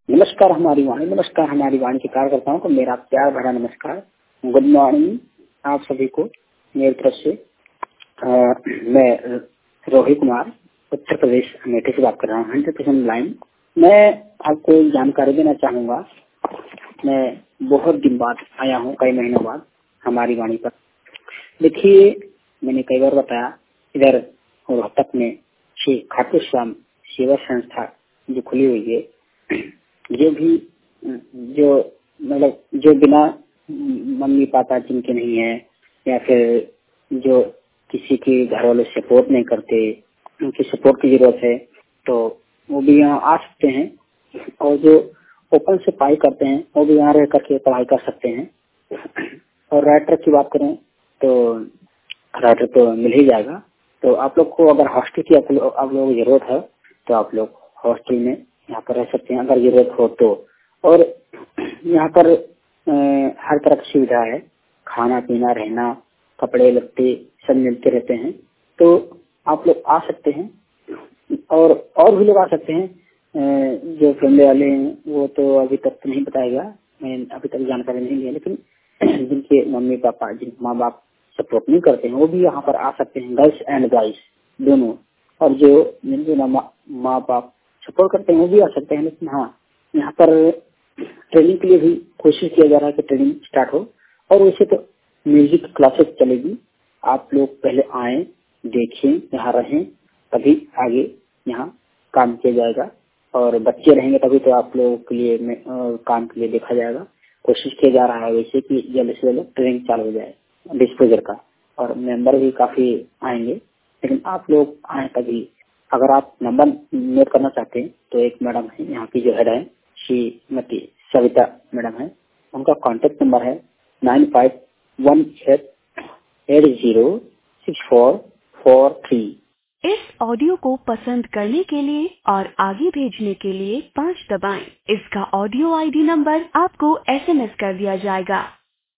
नमस्कार हमारी वाणी के कार्यकर्ताओं को मेरा प्यार भरा नमस्कार। गुड मॉर्निंग आप सभी को मेरी तरफ से। मैं रोहित कुमार उत्तर प्रदेश अमेठी से बात कर रहा हूँ 100% लाइन। मैं आपको एक जानकारी देना चाहूँगा। मैं बहुत दिन बाद आया हूँ, कई महीनों बाद हमारी वाणी पर। देखिए, मैंने कई बार बताया, इधर रोहतक में श्री खाटू श्याम सेवा संस्था जो खुली हुई है, जो बिना मम्मी पापा जिनके नहीं है, या फिर जो किसी के घर वाले सपोर्ट नहीं करते, उनकी सपोर्ट की जरूरत है, तो वो भी यहाँ आ सकते हैं। और जो ओपन से पढ़ाई करते हैं वो भी यहाँ रह करके पढ़ाई कर सकते हैं। और राइटर की बात करें तो राइटर तो मिल ही जाएगा। तो आप लोग को अगर हॉस्टल की आप लोगों को जरूरत है तो आप लोग हॉस्टल में यहाँ पर रह सकते हैं अगर जरूरत हो तो। और यहाँ पर हर तरह की सुविधा है, खाना पीना रहना कपड़े लत्ते सब मिलते रहते हैं। तो आप लोग आ सकते हैं और भी लोग आ सकते हैं। जो फैमिली वाले हैं वो तो अभी तक तो नहीं बताएगा, मैं अभी तक जानकारी नहीं लिया, लेकिन जिनके मम्मी पापा जिनके माँ बाप सपोर्ट नहीं करते हैं वो भी यहाँ पर आ सकते हैं, गर्ल्स एंड बॉयज दोनों। और जो जिनके माँ बाप सपोर्ट करते हैं वो भी आ सकते हैं। लेकिन हाँ, यहाँ पर ट्रेनिंग के लिए भी कोशिश किया जा रहा है कि ट्रेनिंग स्टार्ट हो। और वैसे तो म्यूजिक क्लासेस चलेगी। आप लोग पहले आए, देखें, यहाँ रहें, तभी आगे यहाँ काम किया जाएगा। और बच्चे रहेंगे तभी तो आप लोगों के लिए काम के लिए देखा जाएगा। कोशिश किया जा रहा है वैसे कि जल्द से जल्द ट्रेनिंग चालू हो जाए डिस्पोजर का। और मेंबर भी काफी आएंगे, लेकिन आप लोग आए तभी। अगर आप नंबर नोट करना चाहते हैं तो एक मैडम है यहाँ की जो हेड है, श्रीमती सविता मैडम है। उनका कॉन्टेक्ट नंबर है 9518806443। इस ऑडियो को पसंद करने के लिए और आगे भेजने के लिए 5 दबाएं। इसका ऑडियो आईडी नंबर आपको SMS कर दिया जाएगा।